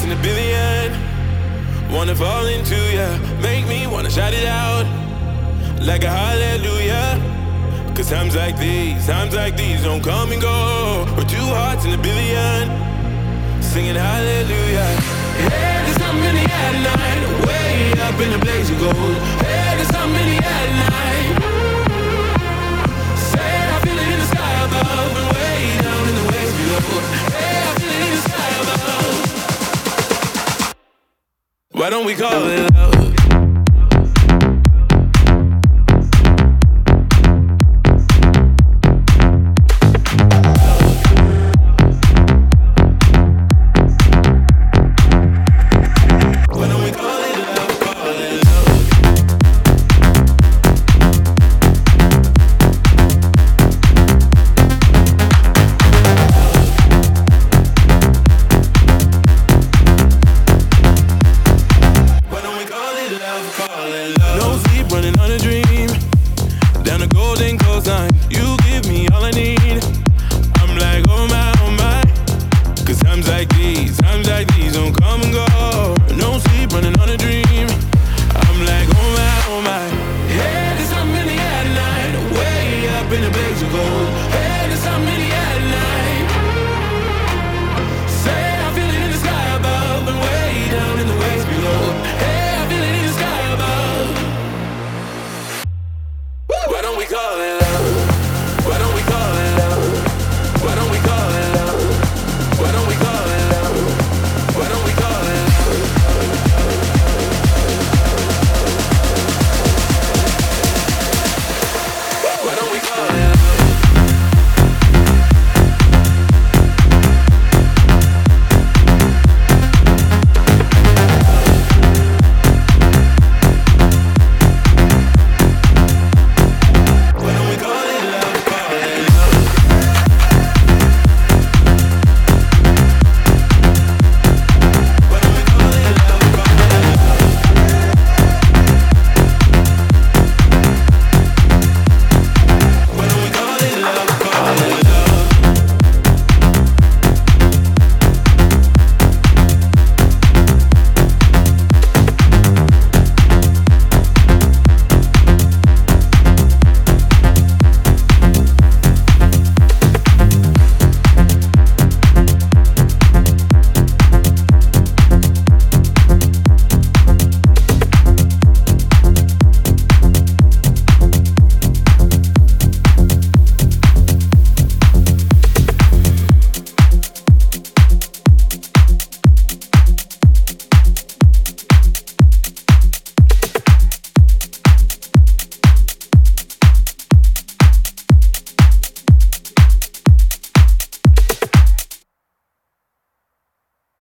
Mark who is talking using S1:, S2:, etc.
S1: in a billion. Wanna fall into ya, make me wanna shout it out like a hallelujah. Cause times like these don't come and go. We're two hearts in a billion, singing hallelujah. Hey, there's something in the air tonight, way up in the blaze of gold. Hey, there's something in the air tonight. Say I feel it in the sky above and way down in the waves below. Hey, I feel it in the sky above. Why don't we call it love?